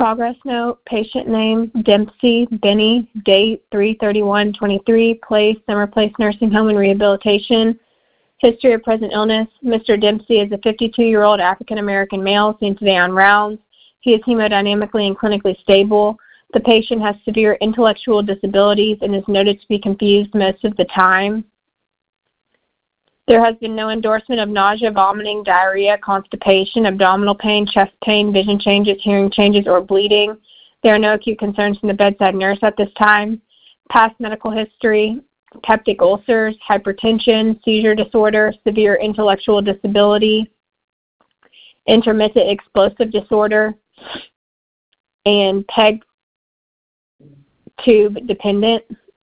Progress note, patient name, Dempsey, Benny, date 3/31/23, place, Summer Place Nursing Home and Rehabilitation. History of present illness, Mr. Dempsey is a 52-year-old African-American male seen today on rounds. He is hemodynamically and clinically stable. The patient has severe intellectual disabilities and is noted to be confused most of the time. There has been no endorsement of nausea, vomiting, diarrhea, constipation, abdominal pain, chest pain, vision changes, hearing changes, or bleeding. There are no acute concerns from the bedside nurse at this time. Past medical history, peptic ulcers, hypertension, seizure disorder, severe intellectual disability, intermittent explosive disorder, and PEG tube dependent.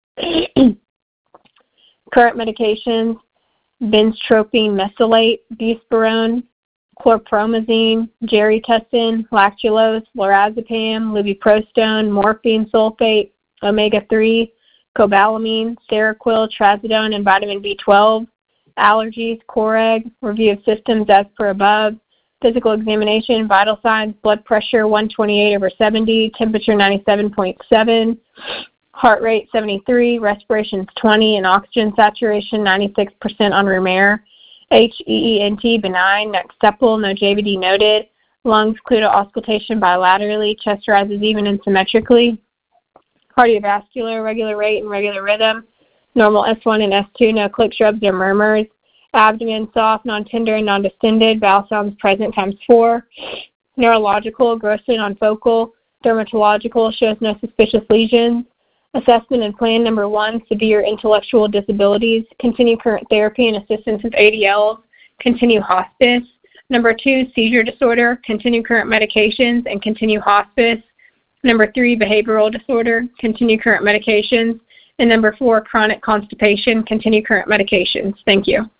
Current medications, benztropine mesylate, buspirone, chlorpromazine, geritessin, lactulose, lorazepam, lubiprostone, morphine sulfate, omega-3, cobalamin, Seroquel, trazodone, and vitamin B12. Allergies, Coreg, review of systems as per above. Physical examination, vital signs, blood pressure 128/70, temperature 97.7, heart rate 73, respirations 20, and oxygen saturation 96% on room air. HEENT benign, neck sepal, no JVD noted. Lungs cludo auscultation bilaterally, chest rises even and symmetrically. Cardiovascular, regular rate and regular rhythm. Normal S1 and S2, no click, shrubs, or murmurs. Abdomen soft, non-tender, and non-distended. Bowel sounds present ×4. Neurological, grossly non-focal. Dermatological, shows no suspicious lesions. Assessment and plan number 1, severe intellectual disabilities. Continue current therapy and assistance with ADLs. Continue hospice. Number 2, seizure disorder. Continue current medications and continue hospice. Number 3, behavioral disorder. Continue current medications. And number 4, chronic constipation. Continue current medications. Thank you.